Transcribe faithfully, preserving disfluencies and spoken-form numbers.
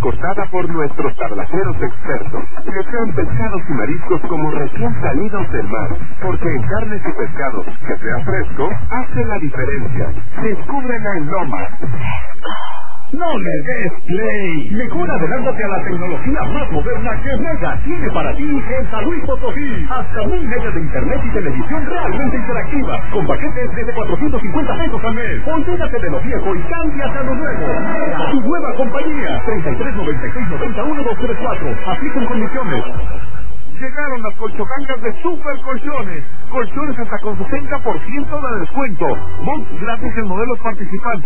cortada por nuestros tablaceros expertos. Que sean pescados y mariscos como recién salidos del mar. Porque en carnes y pescados, que sea fresco, hace la diferencia. Descúbrela en Lomas. ¡No le des play! Mejor adelántate a la tecnología más moderna que Mega tiene para ti en San Luis Potosí. Hasta mil megas de internet y televisión realmente interactiva, con paquetes desde cuatrocientos cincuenta pesos al mes. Olvídate de lo viejo y cámbiate a lo nuevo. Tu nueva compañía, treinta y tres noventa y seis noventa y uno dos tres cuatro. Aplican condiciones. Llegaron las colchocangas de Super Colchones. Colchones hasta con sesenta por ciento de descuento. Montos gratis en modelos participantes.